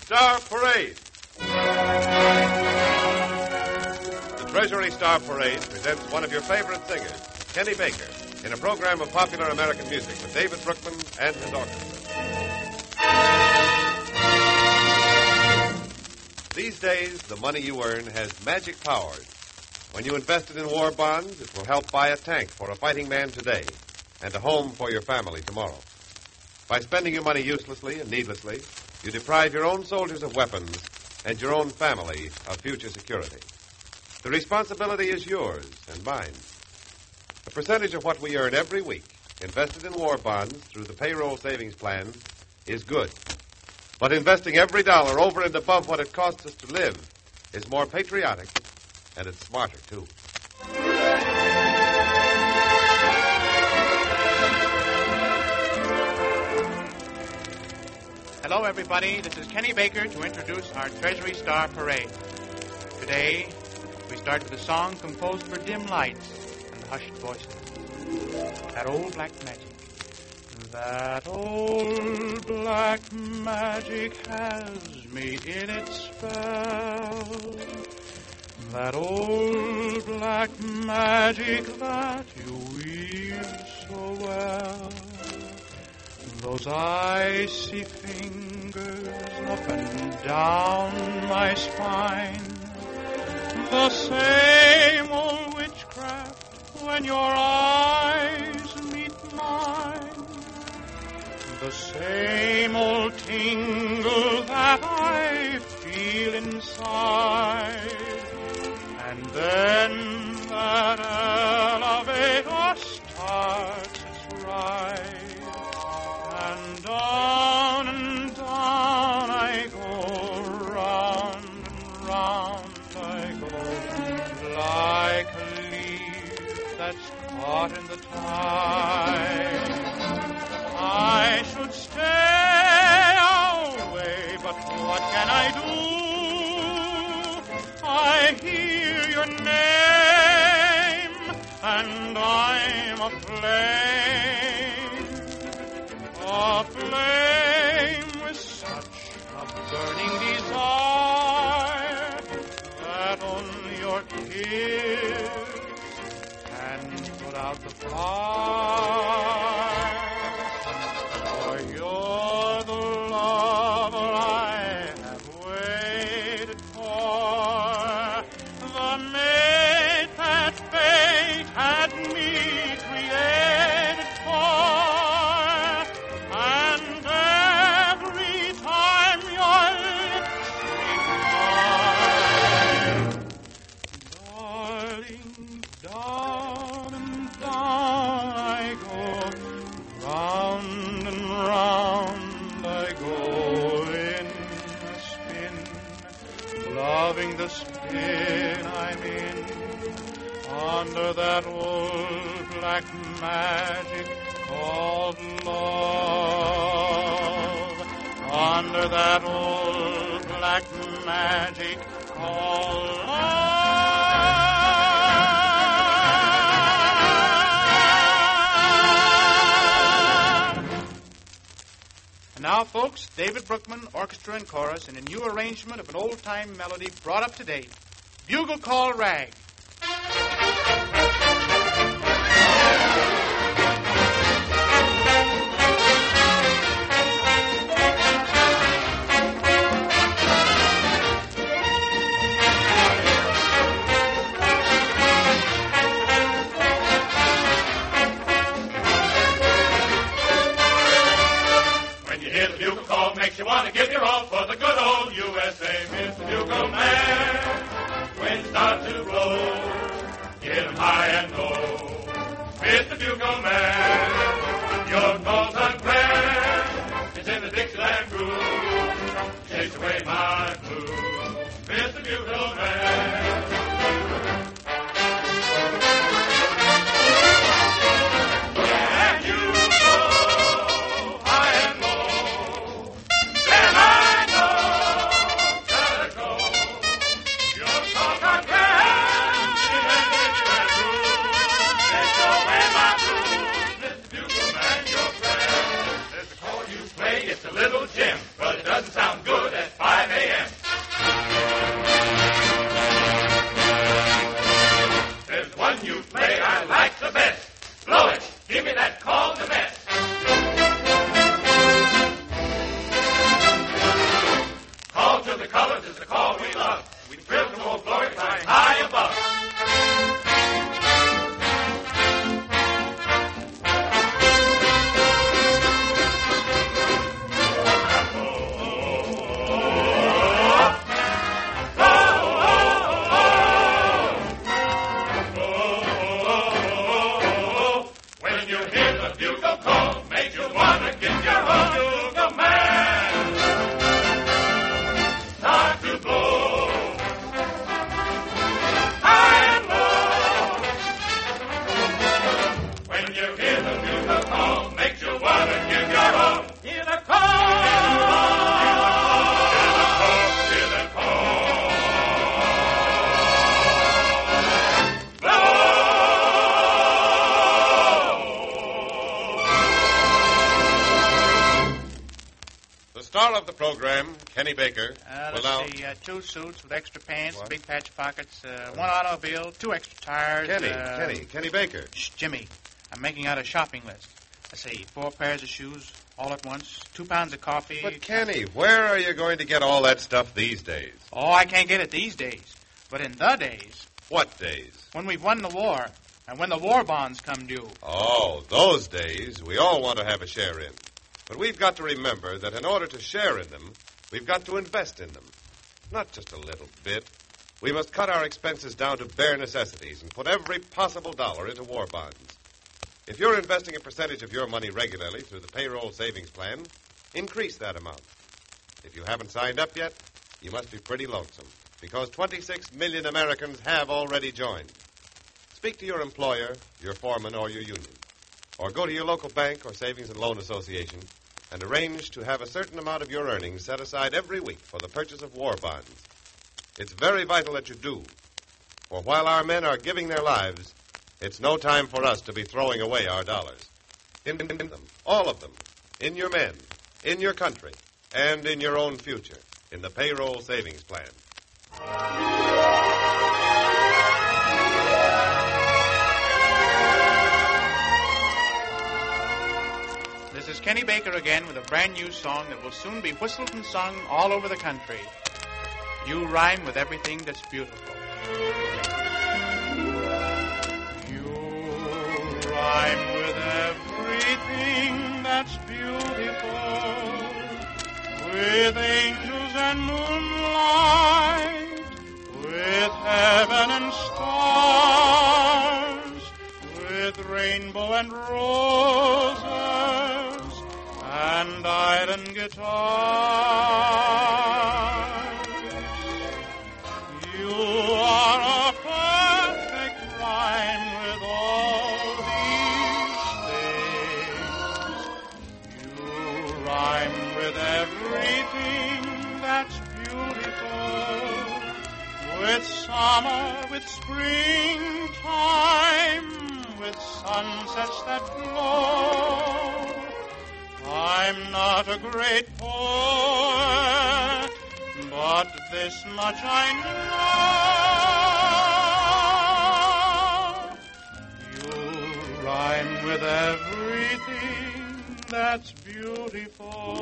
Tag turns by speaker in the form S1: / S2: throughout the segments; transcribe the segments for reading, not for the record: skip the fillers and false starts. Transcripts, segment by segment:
S1: Star Parade. The Treasury Star Parade presents one of your favorite singers, Kenny Baker, in a program of popular American music with David Brookman and his orchestra. These days, the money you earn has magic powers. When you invest it in war bonds, it will help buy a tank for a fighting man today and a home for your family tomorrow. By spending your money uselessly and needlessly, you deprive your own soldiers of weapons and your own family of future security. The responsibility is yours and mine. A percentage of what we earn every week, invested in war bonds through the payroll savings plan, is good. But investing every dollar over and above what it costs us to live is more patriotic, and it's smarter, too.
S2: Hello, everybody. This is Kenny Baker to introduce our Treasury Star Parade. Today, we start with a song composed for dim lights and hushed voices. That old black magic. That old black magic has me in its spell. That old black magic that you weave so well. Those icy fingers up and down my spine. The same old witchcraft when your eyes meet mine. The same old tingle that I feel inside. And then that elevator starts its ride. And down I go, round and round I go, like a leaf that's caught in the tide. I should stay away, but what can I do? I hear your name, and I'm aflame with such a burning desire that only your kiss can put out the fire. For you're the lover I have waited for, the mate that fate had me created for. The spin I'm in, under that old black magic called love, under that old black magic called love. And now, folks, David Brookman, orchestra and chorus, in a new arrangement of an old-time melody brought up to date, Bugle Call Rag.
S3: You want to give your all for the good old USA, Mr. Bugle Man. When you start to roll, get 'em high and low. Mr. Bugle Man, your calls are grand. It's in the Dixieland groove. Chase away my blues, Mr. Bugle Man. you play, I like the best. Blow it, give me that call to mess. Call to the colors is the call we love. We thrill to more glory flying high above.
S1: Of the program, Kenny Baker.
S2: Let's see, 2 suits with extra pants, big patch pockets, 1 automobile, 2 extra tires.
S1: Kenny Baker.
S2: Shh, Jimmy, I'm making out a shopping list. Let's see, 4 pairs of shoes all at once, 2 pounds of coffee.
S1: But, Kenny, where are you going to get all that stuff these days?
S2: Oh, I can't get it these days. But in the days.
S1: What days?
S2: When we've won the war, and when the war bonds come due.
S1: Oh, those days we all want to have a share in. But we've got to remember that in order to share in them, we've got to invest in them. Not just a little bit. We must cut our expenses down to bare necessities and put every possible dollar into war bonds. If you're investing a percentage of your money regularly through the payroll savings plan, increase that amount. If you haven't signed up yet, you must be pretty lonesome, because 26 million Americans have already joined. Speak to your employer, your foreman, or your union. Or go to your local bank or savings and loan association and arrange to have a certain amount of your earnings set aside every week for the purchase of war bonds. It's very vital that you do. For while our men are giving their lives, it's no time for us to be throwing away our dollars. In them, all of them, in your men, in your country, and in your own future, in the payroll savings plan.
S2: This is Kenny Baker again with a brand new song that will soon be whistled and sung all over the country. You rhyme with everything that's beautiful. You rhyme with everything that's beautiful, with angels and moonlight, with heaven and stars, with rainbow and roses, and iron guitars. You are a perfect rhyme with all these things. You rhyme with everything that's beautiful, with summer, with springtime, with sunsets that glow. I'm not a great poet, but this much I know. You rhyme with everything that's beautiful.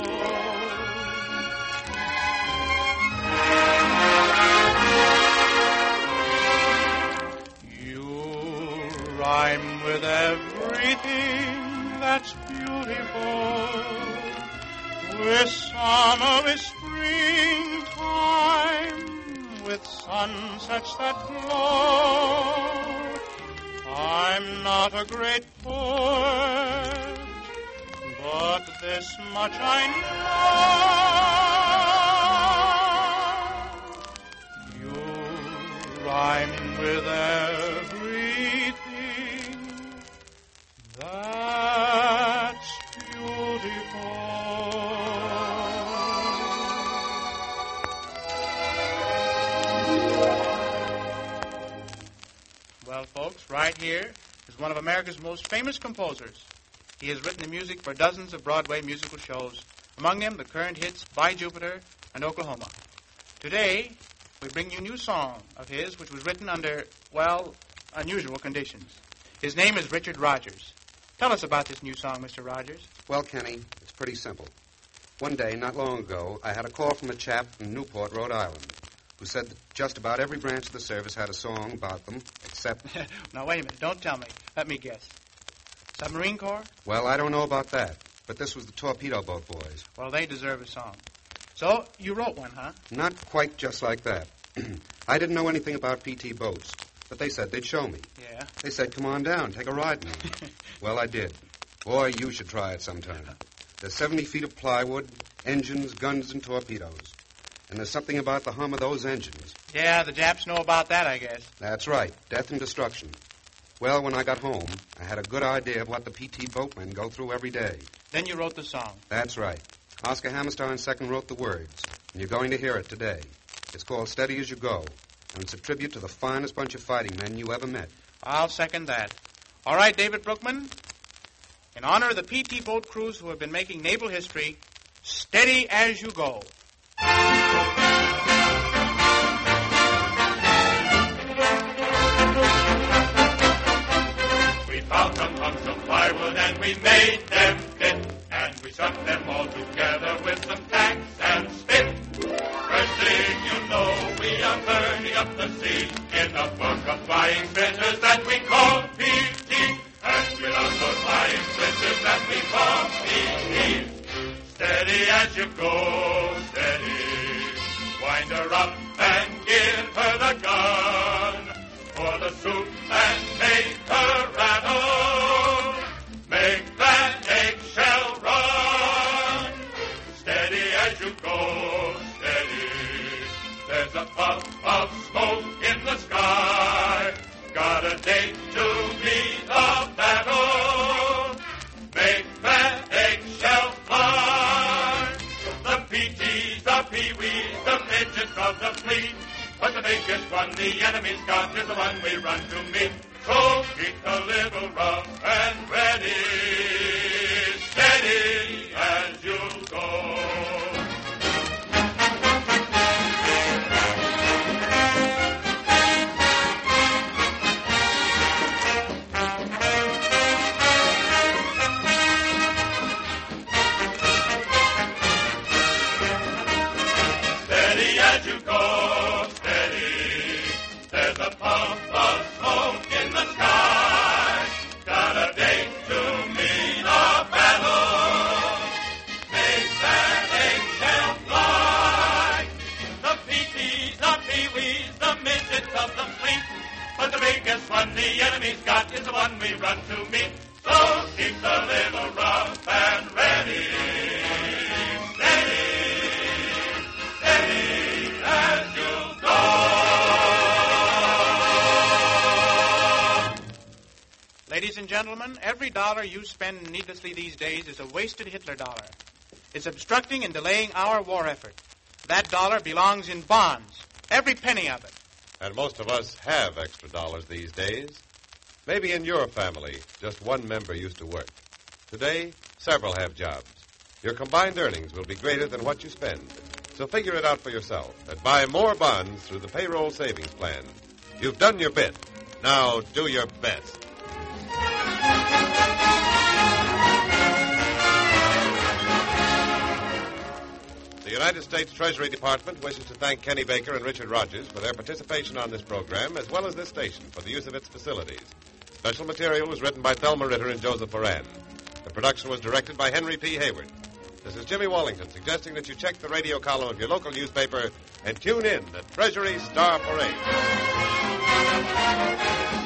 S2: You rhyme with everything that's beautiful, with summer, with springtime, with sunsets that glow. I'm not a great poet, but this much I know. You rhyme with everything that's beautiful. Well, folks, right here is one of America's most famous composers. He has written the music for dozens of Broadway musical shows, among them the current hits By Jupiter and Oklahoma. Today, we bring you a new song of his which was written under, well, unusual conditions. His name is Richard Rogers. Tell us about this new song, Mr. Rogers.
S4: Well, Kenny, it's pretty simple. One day, not long ago, I had a call from a chap in Newport, Rhode Island, who said that just about every branch of the service had a song about them, except...
S2: Now, wait a minute. Don't tell me. Let me guess. Submarine Corps?
S4: Well, I don't know about that, but this was the torpedo boat boys.
S2: Well, they deserve a song. So, you wrote one, huh?
S4: Not quite just like that. I didn't know anything about PT boats, but they said they'd show me.
S2: Yeah?
S4: They said, come on down, take a ride in them. Well, I did. Boy, you should try it sometime. There's 70 feet of plywood, engines, guns, and torpedoes. And there's something about the hum of those engines.
S2: Yeah, the Japs know about that, I guess.
S4: That's right, death and destruction. Well, when I got home, I had a good idea of what the PT boatmen go through every day.
S2: Then you wrote the song.
S4: That's right. Oscar Hammerstein II wrote the words, and you're going to hear it today. It's called Steady As You Go, and it's a tribute to the finest bunch of fighting men you ever met.
S2: I'll second that. All right, David Brookman. In honor of the PT boat crews who have been making naval history, Steady As You Go.
S3: We found some hunks of plywood and we made them fit, and we stuck them all together with some tacks and spit. First thing you know, we are burning up the sea in a book of flying splinters that we call PT. And we love those flying splinters that we call PT. Steady as you go, steady. Wind her up and give her the gun for the soup and make her rattle. Make that eggshell run. Steady as you go, steady. There's a puff of smoke in the sky. Got a date to meet a battle. Make that eggshell fly. The PTs, the Pee-wees, the midgets of the fleet. But the biggest one the enemy's got is the one we run to meet. So keep a little rough and ready, steady as you go. Steady as you go, steady. There's a puff of smoke in the sky. Got a date to meet a battle. Make that eggshell fly. The PTs, the Pee-wees, the midgets of the fleet. But the biggest one the enemy's got is the one we run to meet. So keep the little rough and ready. Steady, steady as you go.
S2: Ladies and gentlemen, every dollar you spend needlessly these days is a wasted Hitler dollar. It's obstructing and delaying our war effort. That dollar belongs in bonds, every penny of it.
S1: And most of us have extra dollars these days. Maybe in your family, just one member used to work. Today, several have jobs. Your combined earnings will be greater than what you spend. So figure it out for yourself and buy more bonds through the payroll savings plan. You've done your bit. Now do your best. The United States Treasury Department wishes to thank Kenny Baker and Richard Rogers for their participation on this program, as well as this station for the use of its facilities. Special material was written by Thelma Ritter and Joseph Moran. The production was directed by Henry P. Hayward. This is Jimmy Wallington suggesting that you check the radio column of your local newspaper and tune in to Treasury Star Parade.